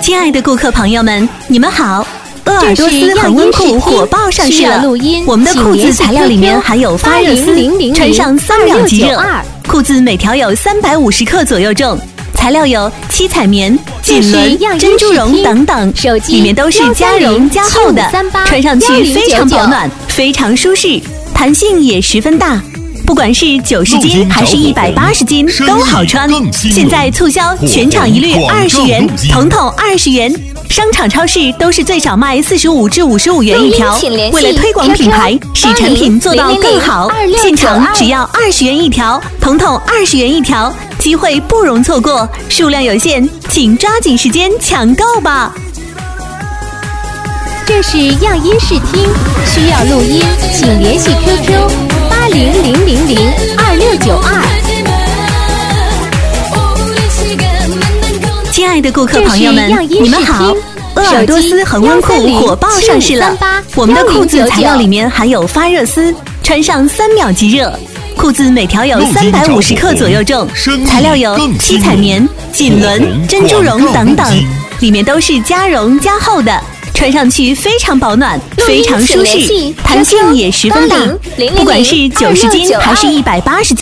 亲爱的顾客朋友们，你们好！鄂尔多斯恒温裤火爆上市了，我们的裤子材料里面含有发热丝，穿上3秒即热。裤子每条有350克左右重，材料有七彩棉、锦纶、珍珠绒等等，里面都是加绒加厚的，穿上去非常保暖，非常舒适，弹性也十分大。不管是90斤还是180斤都好穿。现在促销，全场一律20元，统统20元。商场超市都是最少卖45至55元一条。为了推广品牌，使产品做到更好，现场只要20元一条，统统20元一条，机会不容错过，数量有限，请抓紧时间抢购吧。 这是样音视听，需要录音，请联系 QQ8000022692。 亲爱的顾客朋友们，你们好！鄂尔多斯恒温裤火爆上市了，我们的裤子材料里面含有发热丝，穿上3秒即热。裤子每条有350克左右重，材料有七彩棉、锦纶、珍珠绒等等，里面都是加绒加厚的。穿上去非常保暖，非常舒适，弹性也十分大。不管是90斤还是180斤。